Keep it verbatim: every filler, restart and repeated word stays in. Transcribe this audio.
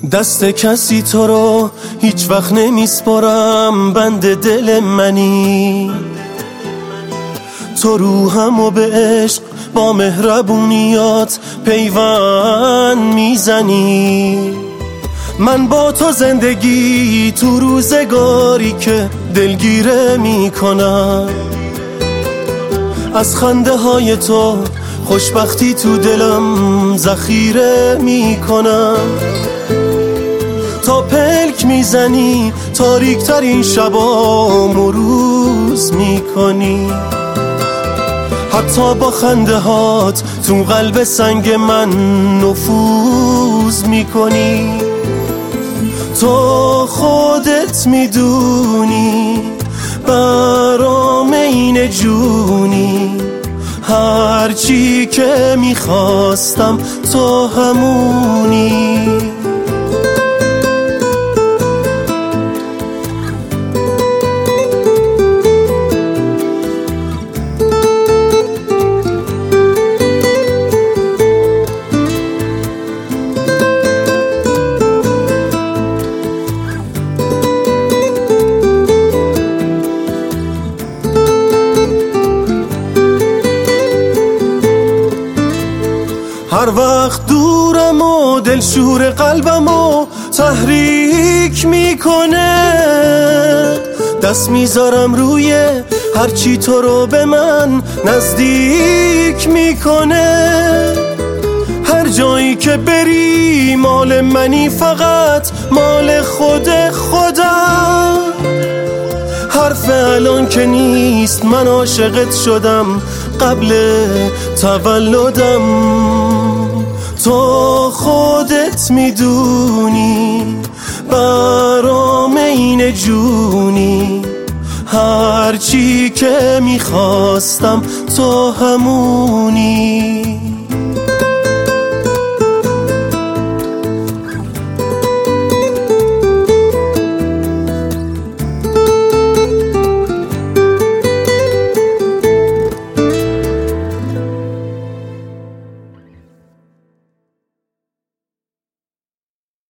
دست کسی تو رو هیچ وقت نمیسپارم، بند دل منی. تو روحمو به عشق با مهربونیات پیوند میزنی. من با تو زندگی تو روزگاری که دلگیره میکنم، از خنده های تو خوشبختی تو دلم ذخیره میکنم. تا پلک میزنی تاریک ترین شبا مروز میکنی، حتی با خنده هات تو قلب سنگ من نفوذ میکنی. تو خودت میدونی برام این جونی، هرچی که میخواستم تو همونی. هر وقت دورم و دلشور قلبم و تحریک میکنه، دست میذارم روی هرچی تو رو به من نزدیک میکنه. هر جایی که بری مال منی، فقط مال خود خودم. حرف الان که نیست، من عاشقت شدم قبل تولدم. تو خودت میدونی برام این جونی، هرچی که میخواستم تو همونی.